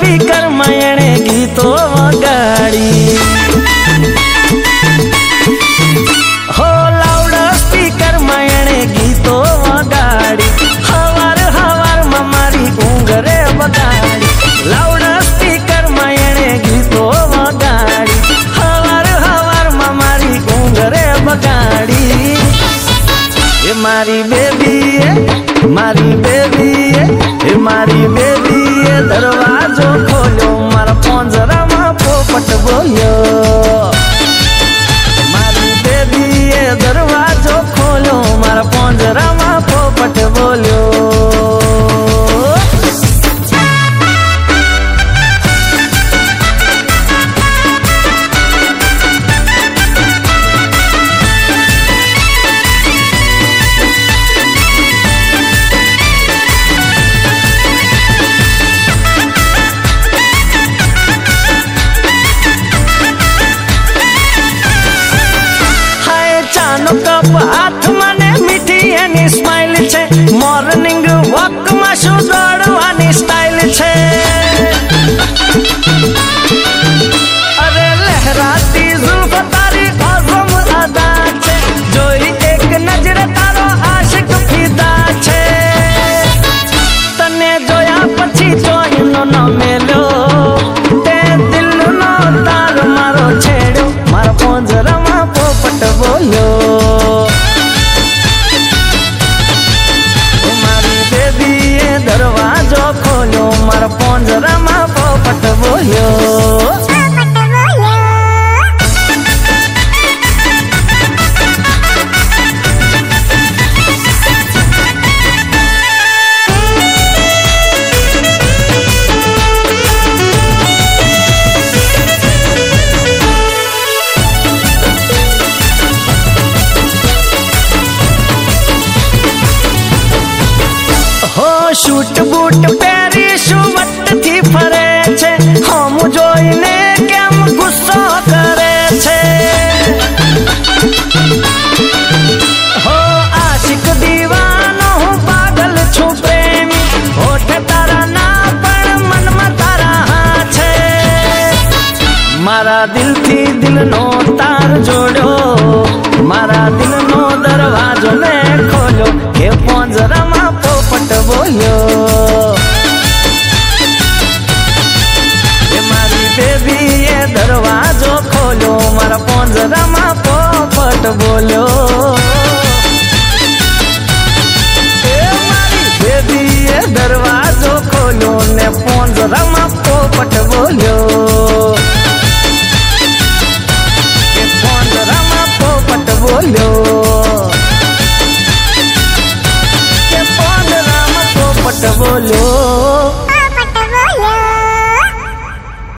Speaker में एणे गीतो वगाड़ी हो लाउड स्पीकर में एणे गीतो वगाड़ी हवार हवार में मारी ऊंघ रे बगाड़ी लाउड स्पीकर में एणे गीतो वगाड़ी हवार हवार में मारी ऊंघ रे बगाड़ी ये मारी बेबी है मारी बेबी है ये मारी बेबी है दरवाजो खोलो मारा पंजरा में पोपट बोलो मारी बेबी है दरवाजो खोलो मारा पंजरा में पोपट बोलो कप हाथ मने मीठी एनी स्माइल छे मॉर्निंग वॉक में शू दौड़वानी स्टाइल छे अरे लहराती जुल्फ तारी आज़म अदा छे जोई एक नजर तारो आशिक फिदा छे तने जोया पछी जोईनो न मेलो ते दिल नो तार मारो छेड़ो मारो पंजरा में पोपट बोलो दरवाजो खोलो मार पंजरा में पोपट बोलो शूट बूट पैरी शुवट थी फरे छे हम जोईने केम गुस्सा करे छे हो आशिक दीवानो हूँ पागल छू प्रेमी होठ तारा ना पण मन में तारा हाँ छे मारा दिल थी दिल नो तार जोड़ो मारा दिल नो दरवाजो ने खोलो के पंजरा में पोपट बोलो ये मारी बेबी ये दरवाजो खोलो मारा पंजरा में पोपट बोलो।